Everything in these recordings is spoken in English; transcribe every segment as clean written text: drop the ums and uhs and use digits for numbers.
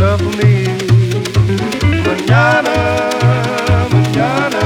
enough for me. Mañana, mañana,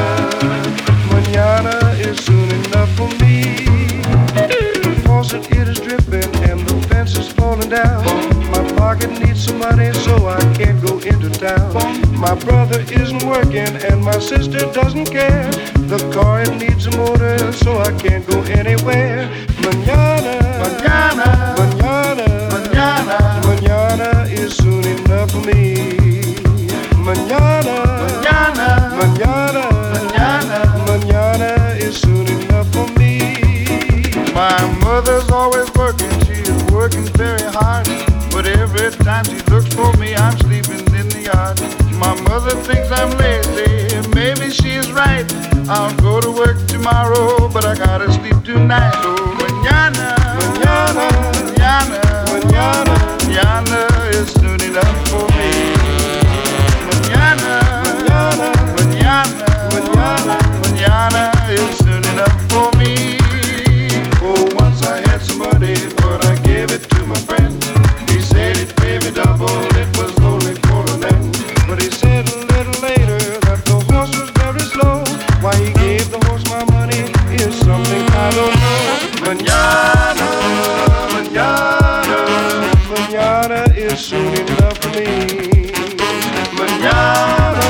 mañana is soon enough for me. The faucet it is dripping and the fence is falling down. My pocket needs some money so I can't go into town. My brother isn't working and my sister doesn't care. The car it needs a motor so I can't go anywhere. Mañana, mañana, mañana, mañana, mañana is soon enough for me. Mañana, mañana, mañana, mañana, mañana is soon enough for me. My mother's always working, she's working very hard. But every time she looks for me, I'm sleeping in the yard. My mother thinks I'm lazy, maybe she's right. I'll go to work tomorrow, but I gotta sleep tonight. Oh, mañana, mañana, mañana, mañana, mañana is soon enough for me. Mañana, mañana, mañana, mañana, mañana is soon enough for me. Oh, once I had some money, but I gave it to my friend. He said he'd pay me double, it was only for a lend. But he said a little later that the horse was very slow. Why he gave the horse my money is something I don't know. Mañana, mañana, mañana is soon enough for me. Mañana,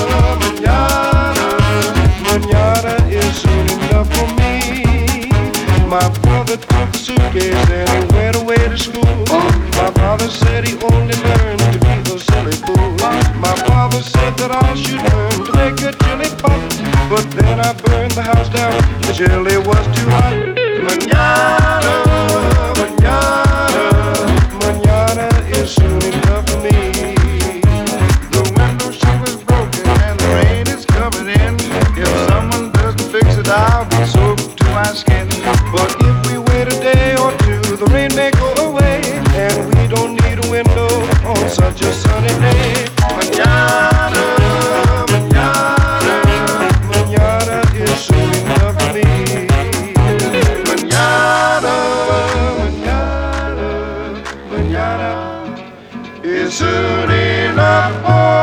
mañana, mañana is soon enough for me. My brother took a suitcase and he went away to school. My father said he only learned to be a silly fool. My father said that I should learn to make a chili pot. But then I burned the house down, the chili was too hot. Mañana, mañana, mañana is soon enough for me. The window sill is broken and the rain is coming in. If someone doesn't fix it, I'll be soaked to my skin. But if we wait a day or two, the rain may go away, and we don't need a window on such a sunny day. Mañana, mañana, mañana is soon enough for me. Mañana, mañana, mañana is soon enough for me.